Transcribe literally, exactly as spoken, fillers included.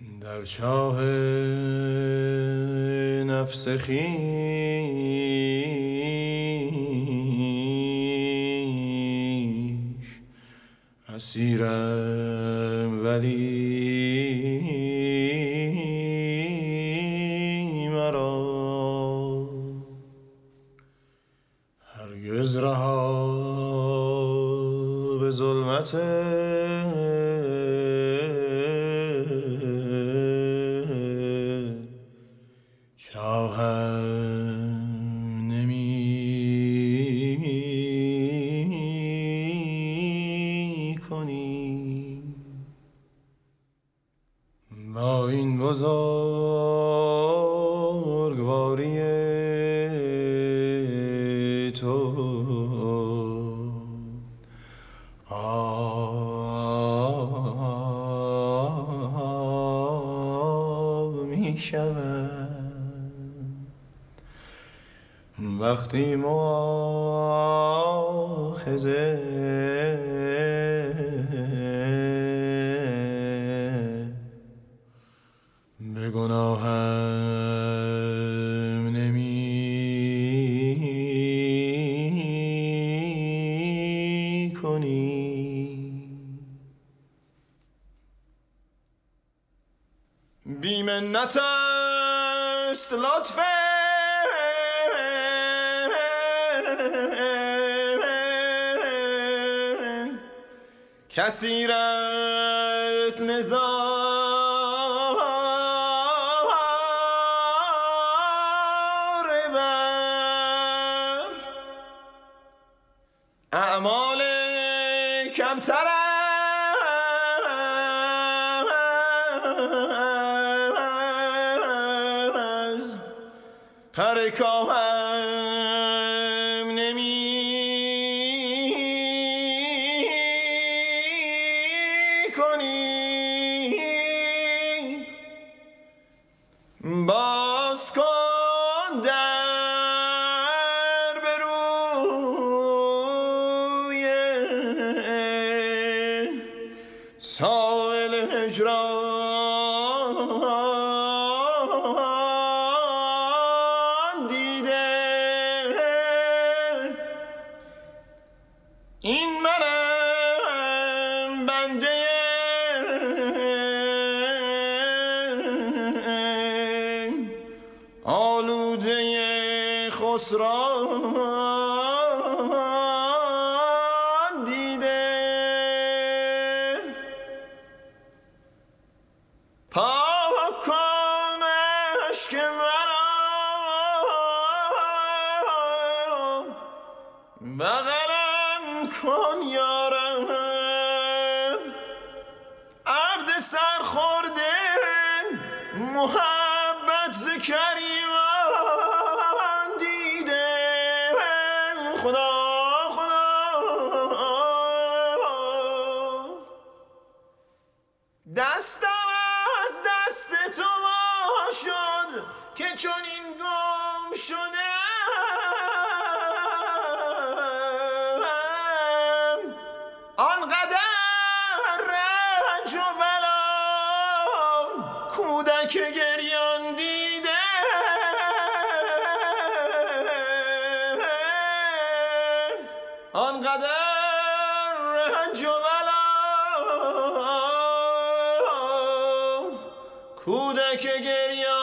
در چاه نفس خویش اسیرم، ولی مرا هرگز رها به ظلمت چاهم نمی کنی. با این بزرگواری تو آب می شود وقتی مؤاخذه به گناهم نمی کنی. بی منت است لطف کثیرت نظاره بر اعمال کمتر از پر کاهم نمی کنی. باز کن در به روی سائل هجران دیده. این منم بنده آلوده خسران دیده. پاک کن اشک مرا بغلم کن یارم، عبد سرخورده محبت ز کریمان دیده. خدا خدا دستم از دست تو وا شد که چون این گم شدم آنقدر رنج و بلا کودک گریان دیده. آنقدر رنج و بلا کودک گریان